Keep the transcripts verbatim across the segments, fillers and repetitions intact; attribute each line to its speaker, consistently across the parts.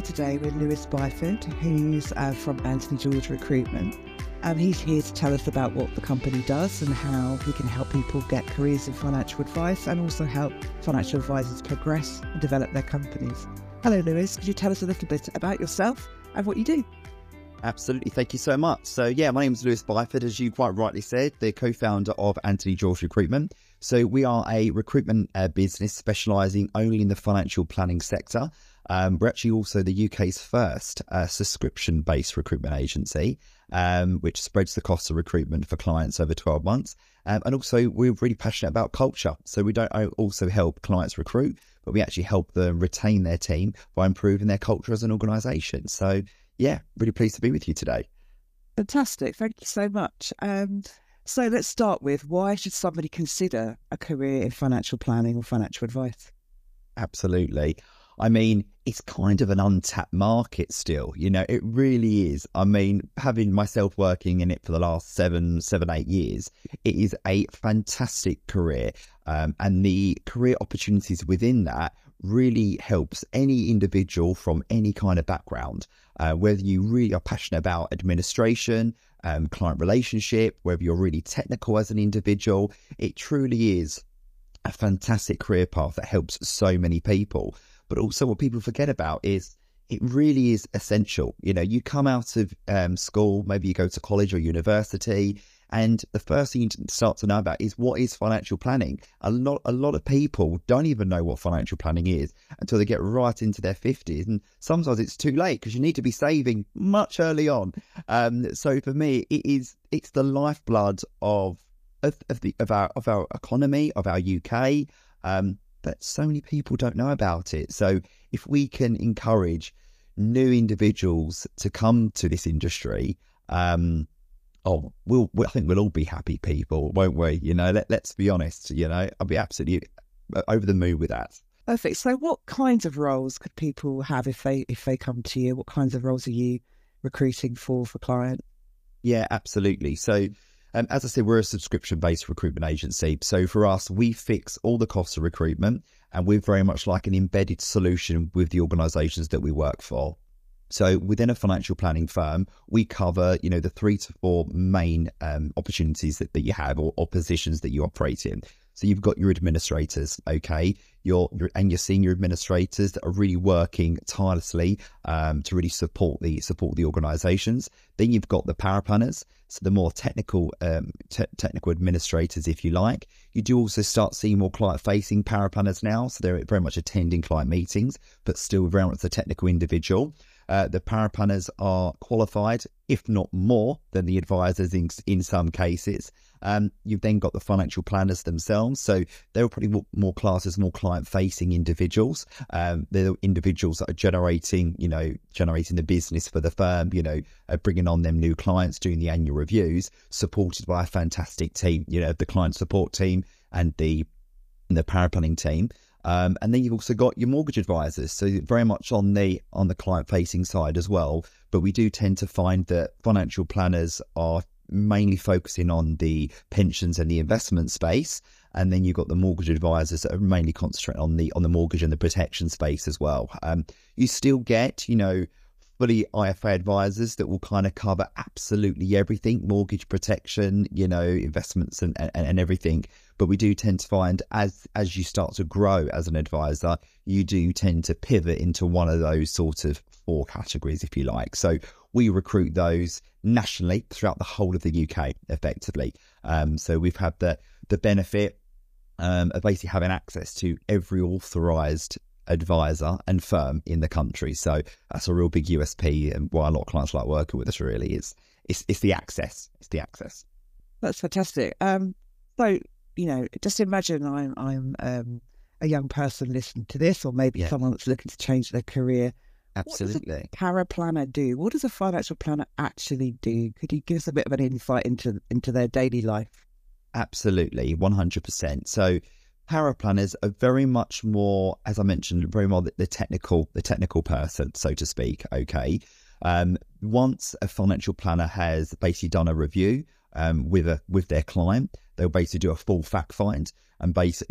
Speaker 1: today with Lewis Byford, who's uh, from Anthony George Recruitment. Um, he's here to tell us about what the company does and how he can help people get careers in financial advice and also help financial advisors progress and develop their companies. Hello, Lewis. Could you tell us a little bit about yourself and what you do?
Speaker 2: Absolutely. Thank you so much. So yeah, my name is Lewis Byford, as you quite rightly said, the co-founder of Anthony George Recruitment. So we are a recruitment uh, business specialising only in the financial planning sector. Um, we're actually also the U K's first uh, subscription-based recruitment agency, um, which spreads the cost of recruitment for clients over twelve months. Um, and also, we're really passionate about culture. So we don't also help clients recruit, but we actually help them retain their team by improving their culture as an organisation. So yeah, really pleased to be with you today.
Speaker 1: Fantastic. Thank you so much. Um, so let's start with, why should somebody consider a career in financial planning or financial advice?
Speaker 2: Absolutely. I mean, it's kind of an untapped market still, you know, it really is. I mean, having myself working in it for the last seven, seven, eight years, it is a fantastic career. Um, and the career opportunities within that really helps any individual from any kind of background, uh, whether you really are passionate about administration, um, client relationship, whether you're really technical as an individual. It truly is a fantastic career path that helps so many people. But also what people forget about is it really is essential. You know, you come out of um, school, maybe you go to college or university, and the first thing you start to know about is, what is financial planning? A lot, a lot of people don't even know what financial planning is until they get right into their fifties. And sometimes it's too late because you need to be saving much early on. Um, so for me, it is, it's the lifeblood of, of, of, the, of, our, of our economy, of our U K. Um, but so many people don't know about it. So if we can encourage new individuals to come to this industry, um, oh, we'll, I think we'll all be happy people, won't we? You know, let, let's be honest, you know, I'll be absolutely over the moon with that.
Speaker 1: Perfect. So what kinds of roles could people have if they, if they come to you? What kinds of roles are you recruiting for, for clients?
Speaker 2: Yeah, absolutely. So Um, as I said, we're a subscription-based recruitment agency. So for us, we fix all the costs of recruitment, and we're very much like an embedded solution with the organisations that we work for. So within a financial planning firm, we cover, you know, the three to four main um, opportunities that, that you have, or, or positions that you operate in. So you've got your administrators, okay, your, your and your senior administrators that are really working tirelessly um, to really support the support the organisations. Then you've got the power planners, so the more technical um, te technical administrators, if you like. You do also start seeing more client-facing power planners now, so they're very much attending client meetings, but still very much the technical individual. Uh, the power planners are qualified, if not more, than the advisors in, in some cases. Um, you've then got the financial planners themselves. So they're probably more, more classed as more client-facing individuals. Um, they're individuals that are generating, you know, generating the business for the firm, you know, uh, bringing on them new clients, doing the annual reviews, supported by a fantastic team, you know, the client support team and the, and the power planning team. Um, and then you've also got your mortgage advisors, so very much on the on the client-facing side as well. But we do tend to find that financial planners are mainly focusing on the pensions and the investment space, and then you've got the mortgage advisors that are mainly concentrating on the on the mortgage and the protection space as well. Um, you still get, you know, fully I F A advisors that will kind of cover absolutely everything, mortgage protection, you know, investments and, and, and everything. But we do tend to find as as you start to grow as an advisor, you do tend to pivot into one of those sort of four categories, if you like. So we recruit those nationally throughout the whole of the U K, effectively. Um, so we've had the, the benefit um, of basically having access to every authorised advisor and firm in the country. So that's a real big U S P, and why a lot of clients like working with us really is it's, it's the access. It's the access.
Speaker 1: That's fantastic. Um, so, you know, just imagine I'm, I'm um, a young person listening to this, or maybe yeah. someone that's looking to change their career.
Speaker 2: Absolutely.
Speaker 1: What does a para planner do? What does a financial planner actually do? Could you give us a bit of an insight into, into their daily life?
Speaker 2: Absolutely, one hundred percent. So para planners are very much more, as I mentioned, very more the, the technical, the technical person, so to speak. Okay. Um, once a financial planner has basically done a review um, with a with their client, they'll basically do a full fact find and basically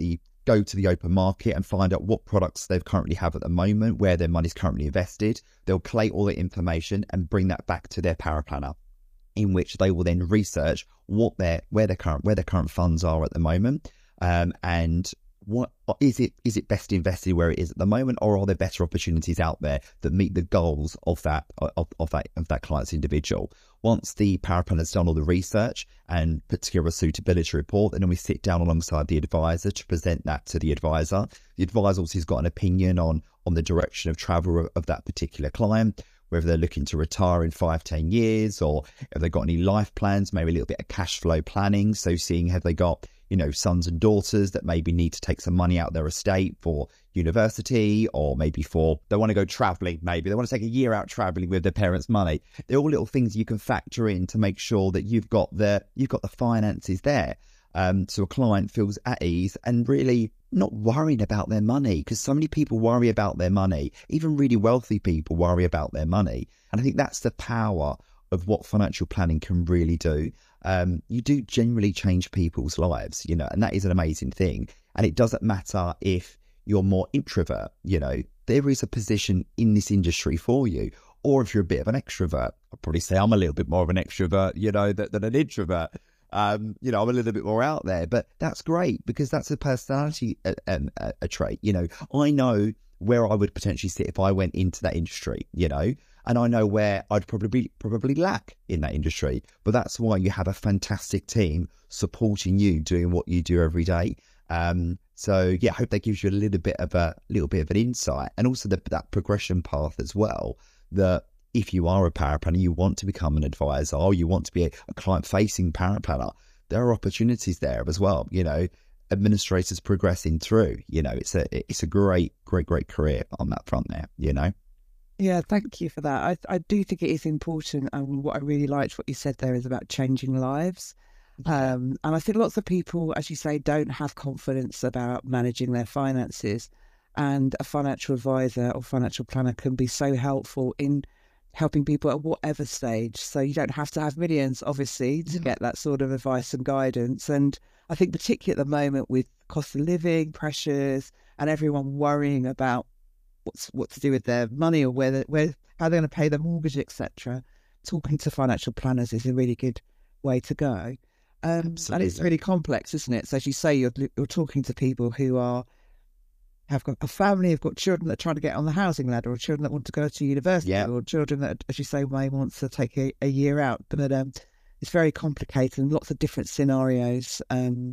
Speaker 2: go to the open market and find out what products they currently have at the moment, where their money is currently invested. They'll collate all the information and bring that back to their paraplanner, in which they will then research what their where their current where their current funds are at the moment, um, and what is it is it best invested where it is at the moment, or are there better opportunities out there that meet the goals of that of, of that of that client's individual. Once the paraplanner has done all the research and put together a suitability report, then we sit down alongside the advisor to present that to the advisor. The advisor also has got an opinion on on the direction of travel of, of that particular client, whether they're looking to retire in five, ten years, or have they got any life plans, maybe a little bit of cash flow planning. So seeing have they got, you know, sons and daughters that maybe need to take some money out of their estate for university, or maybe for, they want to go traveling, maybe they want to take a year out traveling with their parents' money. They're all little things you can factor in to make sure that you've got the, you've got the finances there. Um, so a client feels at ease and really not worrying about their money, because so many people worry about their money. Even really wealthy people worry about their money. And I think that's the power of what financial planning can really do. Um, you do generally change people's lives, you know, and that is an amazing thing. And it doesn't matter if you're more introvert, you know, there is a position in this industry for you. Or if you're a bit of an extrovert, I'd probably say I'm a little bit more of an extrovert, you know, than, than an introvert. Um, you know, I'm a little bit more out there, but that's great because that's a personality a, a, a trait. You know, I know where I would potentially sit if I went into that industry, you know, and I know where I'd probably probably lack in that industry. But that's why you have a fantastic team supporting you doing what you do every day. Um, so yeah, I hope that gives you a little bit of a little bit of an insight, and also the, that progression path as well. That if you are a paraplanner, you want to become an advisor, or you want to be a, a client-facing paraplanner, there are opportunities there as well. You know, administrators progressing through. You know, it's a it's a great, great, great career on that front there. You know.
Speaker 1: Yeah, thank you for that. I I do think it is important, and what I really liked what you said there is about changing lives. Um, and I think lots of people, as you say, don't have confidence about managing their finances, and a financial advisor or financial planner can be so helpful in helping people at whatever stage. So you don't have to have millions, obviously, to get that sort of advice and guidance. And I think particularly at the moment with cost of living pressures and everyone worrying about what's what to do with their money, or where, where how they're going to pay their mortgage, et cetera, talking to financial planners is a really good way to go. Um, and it's really complex, isn't it? So as you say, you're, you're talking to people who are have got a family, have got children that are trying to get on the housing ladder, or children that want to go to university, yeah. or children that, as you say, may want to take a, a year out. But um, it's very complicated and lots of different scenarios um,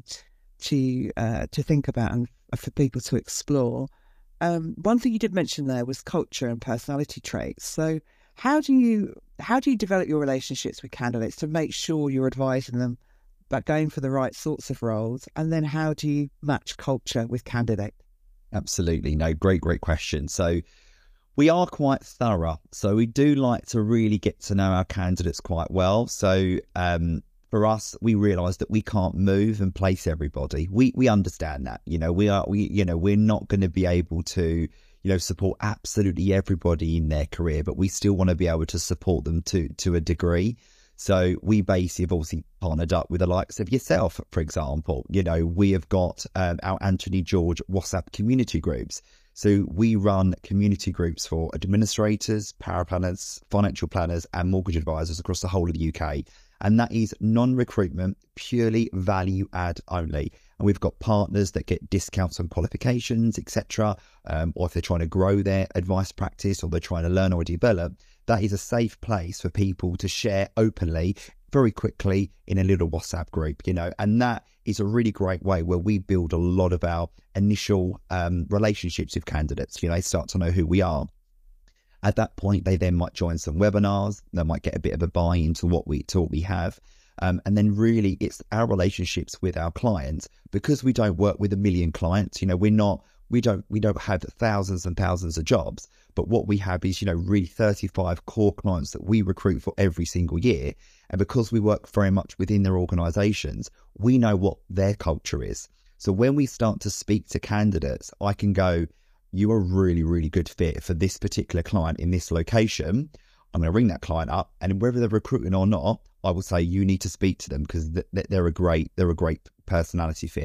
Speaker 1: to uh, to think about and for people to explore. Um, one thing you did mention there was culture and personality traits. So how do you how do you develop your relationships with candidates to make sure you're advising them about going for the right sorts of roles? And then how do you match culture with candidates?
Speaker 2: Absolutely. No, great, great question. So we are quite thorough. So we do like to really get to know our candidates quite well. So um, for us, we realise that we can't move and place everybody. We we understand that. You know, we are we you know we're not going to be able to you know support absolutely everybody in their career, but we still want to be able to support them to to a degree. So we basically have obviously partnered up with the likes of yourself, for example. You know, we have got um, our Anthony George WhatsApp community groups. So we run community groups for administrators, paraplanners, financial planners, and mortgage advisors across the whole of the U K. And that is non-recruitment, purely value add only. And we've got partners that get discounts on qualifications, et cetera. Um, or if they're trying to grow their advice practice, or they're trying to learn or develop, that is a safe place for people to share openly, very quickly in a little WhatsApp group, you know, and that is a really great way where we build a lot of our initial um, relationships with candidates. You know, they start to know who we are. At that point, they then might join some webinars. They might get a bit of a buy into what we to what we have. Um, and then really it's our relationships with our clients, because we don't work with a million clients. You know, we're not, we don't, we don't have thousands and thousands of jobs, but what we have is, you know, really thirty-five core clients that we recruit for every single year. And because we work very much within their organizations, we know what their culture is. So when we start to speak to candidates, I can go, you are a really, really good fit for this particular client in this location. I'm going to ring that client up, and whether they're recruiting or not, I will say you need to speak to them because they're a great, they're a great personality fit.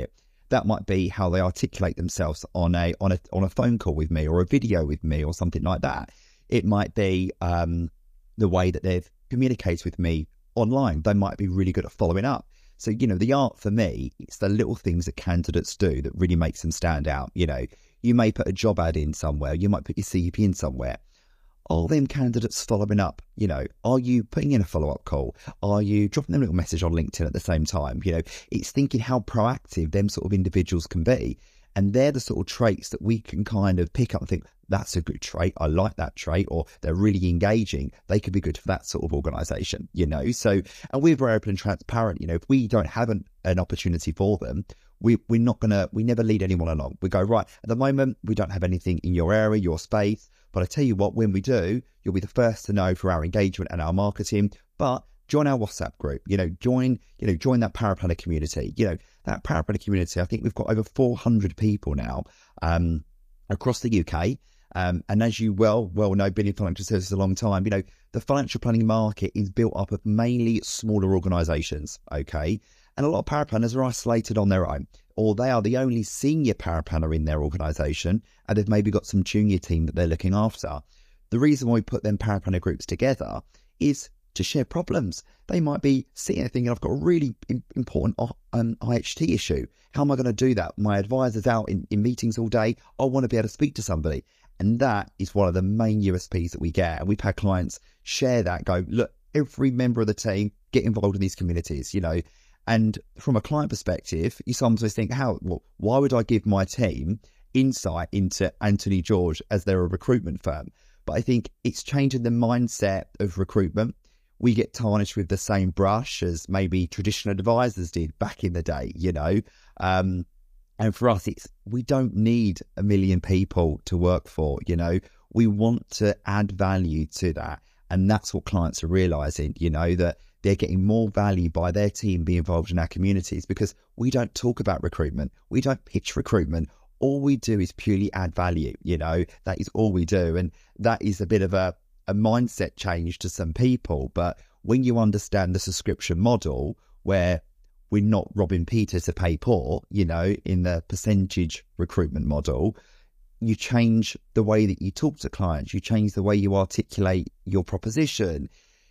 Speaker 2: that might be how they articulate themselves on a on a on a phone call with me, or a video with me, or something like that. It might be um, the way that they've communicated with me online. They might be really good at following up. So, you know, the art for me, it's the little things that candidates do that really makes them stand out. You know, you may put a job ad in somewhere, you might put your C V in somewhere. Are them candidates following up? You know, are you putting in a follow-up call? Are you dropping them a little message on LinkedIn at the same time? You know, it's thinking how proactive them sort of individuals can be. And they're the sort of traits that we can kind of pick up and think, that's a good trait. I like that trait. Or they're really engaging. They could be good for that sort of organisation, you know. So, and we're very open and transparent. You know, if we don't have an, an opportunity for them, we, we're not going to, we never lead anyone along. We go, right, at the moment, we don't have anything in your area, your space. But I tell you what, when we do, you'll be the first to know for our engagement and our marketing. But join our WhatsApp group, you know, join, you know, join that paraplanner community. You know, that paraplanner community, I think we've got over four hundred people now um, across the U K. Um, and as you well, well know, been in financial services a long time, you know, the financial planning market is built up of mainly smaller organisations, okay? And a lot of paraplanners are isolated on their own, or they are the only senior paraplanner in their organisation, and they've maybe got some junior team that they're looking after. The reason why we put them paraplanner groups together is to share problems. They might be sitting there thinking, I've got a really important um, I H T issue. How am I going to do that? My advisor's out in, in meetings all day. I want to be able to speak to somebody. And that is one of the main U S Ps that we get. And we've had clients share that, go, look, every member of the team, get involved in these communities, you know. And from a client perspective, you sometimes think, how, well, why would I give my team insight into Anthony George as they're a recruitment firm? But I think it's changing the mindset of recruitment. We get tarnished with the same brush as maybe traditional advisors did back in the day, you know. Um, and for us, it's we don't need a million people to work for, you know. We want to add value to that. And that's what clients are realising, you know, that they're getting more value by their team being involved in our communities, because we don't talk about recruitment. We don't pitch recruitment. All we do is purely add value, you know, that is all we do. And that is a bit of a, a mindset change to some people. But when you understand the subscription model, where we're not robbing Peter to pay Paul, you know, in the percentage recruitment model, you change the way that you talk to clients. You change the way you articulate your proposition.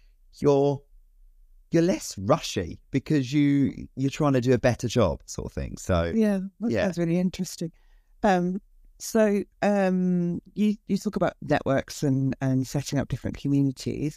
Speaker 2: You're you're less rushy because you you're trying to do a better job, sort of thing. So
Speaker 1: yeah, that
Speaker 2: yeah.
Speaker 1: sounds really interesting. Um, so um, you you talk about networks and and setting up different communities.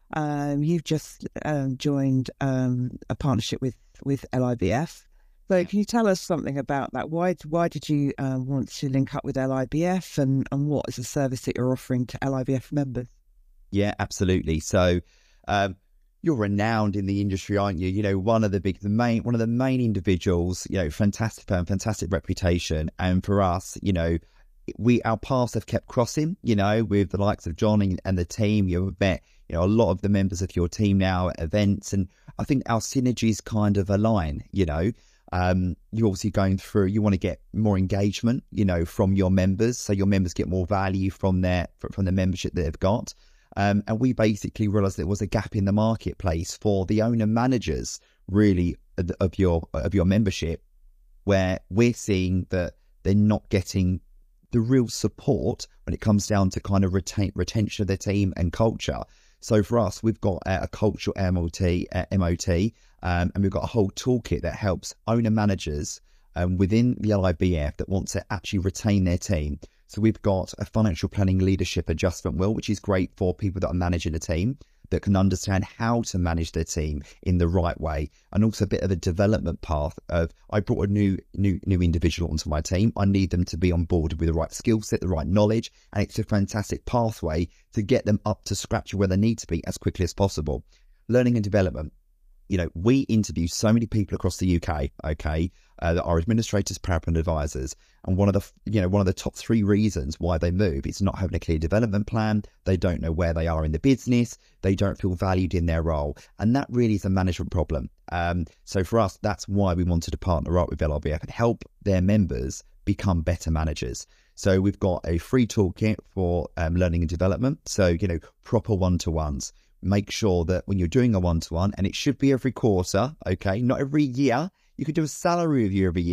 Speaker 1: Um, you've just um, joined um, a partnership with with L I B F. So can you tell us something about that? Why why did you um, want to link up with L I B F, and, and what is the service that you're offering to L I B F members?
Speaker 2: Yeah, absolutely. So um, you're renowned in the industry, aren't you? You know, one of the big, the main, one of the main individuals. You know, fantastic firm, fantastic reputation, and for us, you know, we our paths have kept crossing. You know, with the likes of John and, and the team. You've met, you know, a lot of the members of your team now at events, and I think our synergies kind of align. You know. Um, you're obviously going through, you want to get more engagement, you know, from your members. So your members get more value from their, from the membership that they've got. Um, and we basically realized there was a gap in the marketplace for the owner managers, really, of your, of your membership, where we're seeing that they're not getting the real support when it comes down to kind of retain, retention of their team and culture. So for us, we've got a cultural M O T, uh, M O T, um, and we've got a whole toolkit that helps owner managers um, within the L I B F that want to actually retain their team. So we've got a financial planning leadership adjustment wheel, which is great for people that are managing a team, that can understand how to manage their team in the right way, and also a bit of a development path of, I brought a new new new individual onto my team. I need them to be on board with the right skill set, the right knowledge, and it's a fantastic pathway to get them up to scratch where they need to be as quickly as possible. Learning and development. You know, we interview so many people across the U K, okay, uh, that are administrators, paraplanner advisors, and one of the, you know, one of the top three reasons why they move is not having a clear development plan. They don't know where they are in the business. They don't feel valued in their role, and that really is a management problem. Um, so for us, that's why we wanted to partner up with L I B F and help their members become better managers. So we've got a free toolkit for um, learning and development. So, you know, proper one-to-ones. Make sure that when you're doing a one-to-one, and it should be every quarter, okay, not every year. You could do a salary review every year,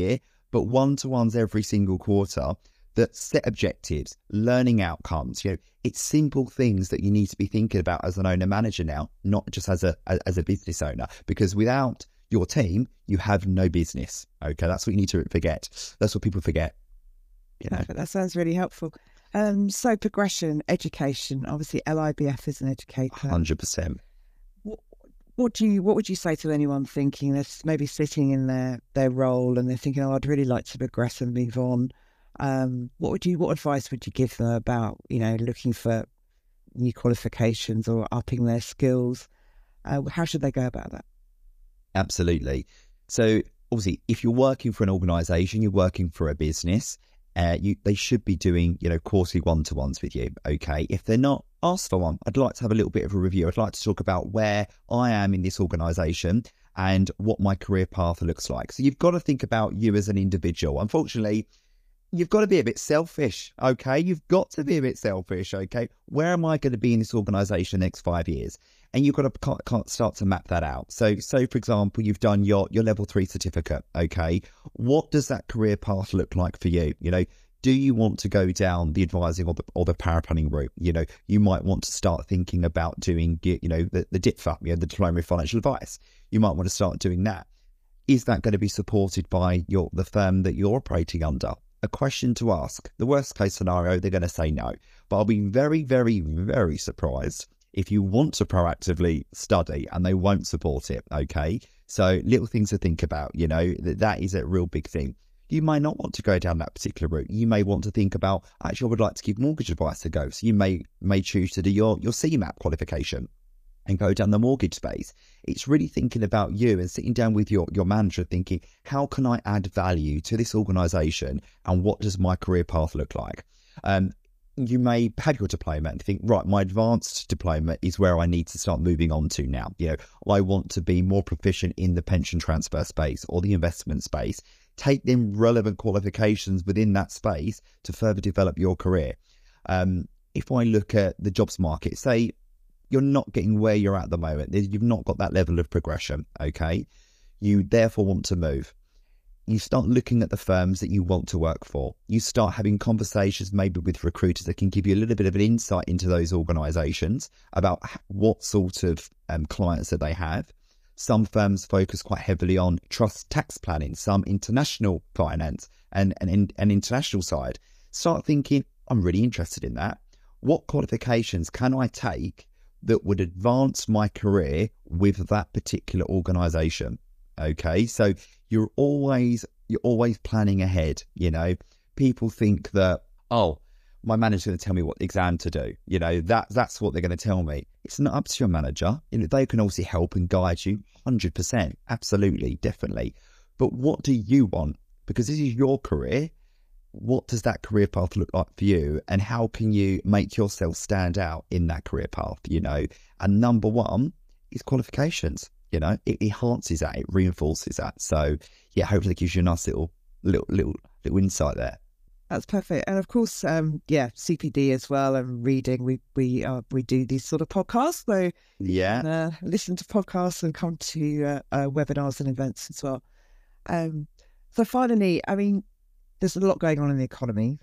Speaker 2: but one-to-ones every single quarter that set objectives, learning outcomes. You know, it's simple things that you need to be thinking about as an owner manager now, not just as a as a business owner, because without your team, you have no business. Okay, that's what you need to forget. That's what people forget.
Speaker 1: Yeah, that sounds really helpful. Um, so progression, education. Obviously, L I B F is an educator.
Speaker 2: one hundred percent.
Speaker 1: What, what do you? What would you say to anyone thinking that's maybe sitting in their their role and they're thinking, "Oh, I'd really like to progress and move on." Um, what would you? What advice would you give them about, you know, looking for new qualifications or upping their skills? Uh, how should they go about that?
Speaker 2: Absolutely. So obviously, if you're working for an organisation, you're working for a business. Uh, you they should be doing, you know, quarterly one-to-ones with you. Okay, if they're not, ask for one. I'd like to have a little bit of a review. I'd like to talk about where I am in this organisation and what my career path looks like. So you've got to think about you as an individual. Unfortunately, you've got to be a bit selfish, okay? You've got to be a bit selfish, okay? Where am I going to be in this organisation the next five years? And you've got to can't, can't start to map that out. So, so for example, you've done your, your level three certificate, okay? What does that career path look like for you? You know, do you want to go down the advising or the, or the power planning route? You know, you might want to start thinking about doing, you know, the, the D I P F A, you know, the Diploma in Financial Advice. You might want to start doing that. Is that going to be supported by your the firm that you're operating under? A question to ask. The worst case scenario, they're going to say no. But I'll be very, very, very surprised if you want to proactively study and they won't support it, okay? So little things to think about, you know, that, that is a real big thing. You may not want to go down that particular route. You may want to think about, actually, I would like to give mortgage advice a go. So you may may choose to do your, your C MAP qualification and go down the mortgage space. It's really thinking about you and sitting down with your, your manager thinking, how can I add value to this organisation and what does my career path look like? Um, you may have your diploma and think, right, my advanced diploma is where I need to start moving on to now. You know, I want to be more proficient in the pension transfer space or the investment space. Take them relevant qualifications within that space to further develop your career. Um, if I look at the jobs market, say, you're not getting where you're at the moment. You've not got that level of progression, okay? You therefore want to move. You start looking at the firms that you want to work for. You start having conversations maybe with recruiters that can give you a little bit of an insight into those organisations about what sort of um, clients that they have. Some firms focus quite heavily on trust tax planning, some international finance and an and international side. Start thinking, I'm really interested in that. What qualifications can I take that would advance my career with that particular organisation? Okay, so you're always you're always planning ahead. You know, people think that, oh, my manager's going to tell me what exam to do. You know, that that's what they're going to tell me. It's not up to your manager. You know, they can also help and guide you, one hundred percent, absolutely, definitely. But what do you want? Because this is your career. What does that career path look like for you? And how can you make yourself stand out in that career path, you know? And number one is qualifications, you know? It enhances that, it reinforces that. So, yeah, hopefully it gives you a nice little, little, little, little insight there.
Speaker 1: That's perfect. And of course, um, yeah, C P D as well and reading. We we uh, we do these sort of podcasts. So
Speaker 2: yeah,
Speaker 1: can, uh, listen to podcasts and come to uh, uh, webinars and events as well. Um, so finally, I mean, there's a lot going on in the economy.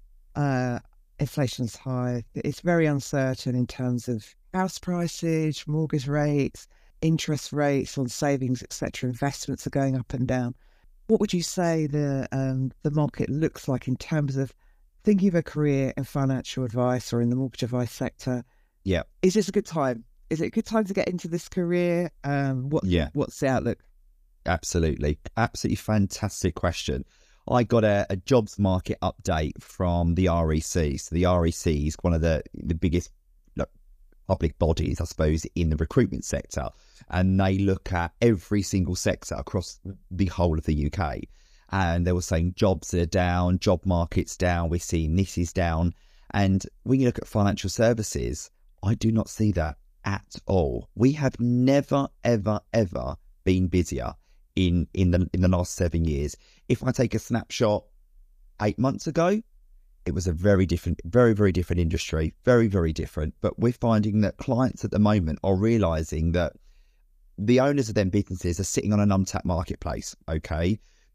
Speaker 1: Uh, inflation's high. It's very uncertain in terms of house prices, mortgage rates, interest rates on savings, et cetera. Investments are going up and down. What would you say the um, the market looks like in terms of thinking of a career in financial advice or in the mortgage advice sector?
Speaker 2: Yeah.
Speaker 1: Is this a good time? Is it a good time to get into this career? Um, what,
Speaker 2: yeah.
Speaker 1: What's the outlook?
Speaker 2: Absolutely. Absolutely fantastic question. I got a, a jobs market update from the R E C. So the R E C is one of the, the biggest look, public bodies, I suppose, in the recruitment sector. And they look at every single sector across the whole of the U K. And they were saying jobs are down, job market's down, we're seeing this is down. And when you look at financial services, I do not see that at all. We have never, ever, ever been busier in, in the in the last seven years. If I take a snapshot eight months ago, it was a very different, very, very different industry, very, very different. But we're finding that clients at the moment are realising that the owners of them businesses are sitting on an untapped marketplace, okay?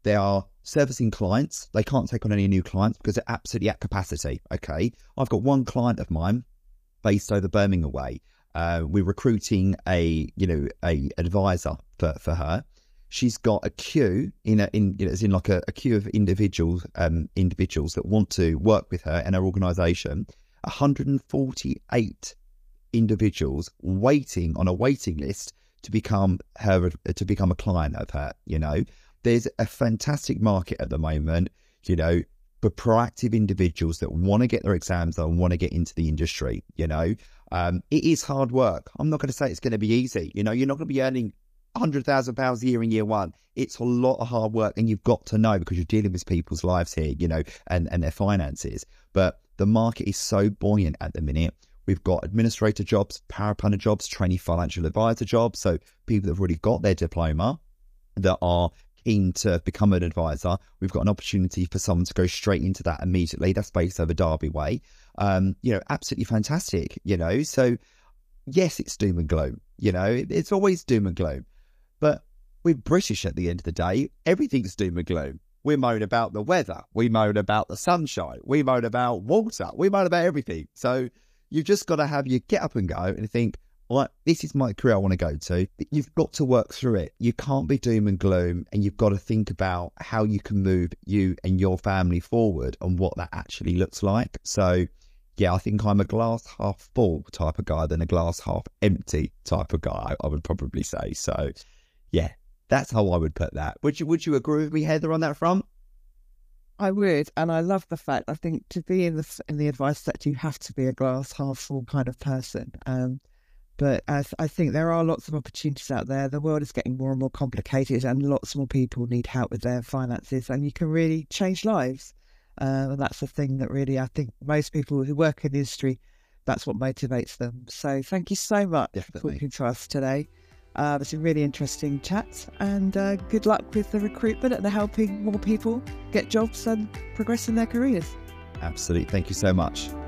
Speaker 2: They are servicing clients. They can't take on any new clients because they're absolutely at capacity. Okay. I've got one client of mine based over Birmingham way. Uh, we're recruiting a, you know, a advisor for, for her. She's got a queue in a, in, you know, as in like a, a queue of individuals, um, individuals that want to work with her and her organisation. one hundred forty-eight individuals waiting on a waiting list to become her, to become a client of her. You know, there's a fantastic market at the moment, you know, for proactive individuals that want to get their exams done, want to get into the industry. You know, um, it is hard work. I'm not going to say it's going to be easy. You know, you're not going to be earning one hundred thousand pounds a year in year one. It's a lot of hard work, and you've got to know, because you're dealing with people's lives here, you know, and, and their finances. But the market is so buoyant at the minute. We've got administrator jobs, power planner jobs, trainee financial advisor jobs. So people that have already got their diploma that are keen to become an advisor, we've got an opportunity for someone to go straight into that immediately. That's based over Derby way. Um, you know, absolutely fantastic, you know. So yes, it's doom and gloom, you know, it's always doom and gloom. But we're British at the end of the day. Everything's doom and gloom. We moan about the weather. We moan about the sunshine. We moan about water. We moan about everything. So you've just got to have you get up and go and think, well, this is my career I want to go to. You've got to work through it. You can't be doom and gloom, and you've got to think about how you can move you and your family forward and what that actually looks like. So yeah, I think I'm a glass half full type of guy than a glass half empty type of guy, I would probably say. So yeah, that's how I would put that. Would you, would you agree with me, Heather, on that front?
Speaker 1: I would, and I love the fact, I think to be in the in the advice sector, you have to be a glass half full kind of person. Um, but as I think there are lots of opportunities out there. The world is getting more and more complicated, and lots more people need help with their finances, and you can really change lives. Uh, and that's the thing that really, I think most people who work in the industry, that's what motivates them. So thank you so much
Speaker 2: Definitely.
Speaker 1: for talking to us today. Uh, it's a really interesting chat, and uh, good luck with the recruitment and helping more people get jobs and progress in their careers.
Speaker 2: Absolutely. Thank you so much.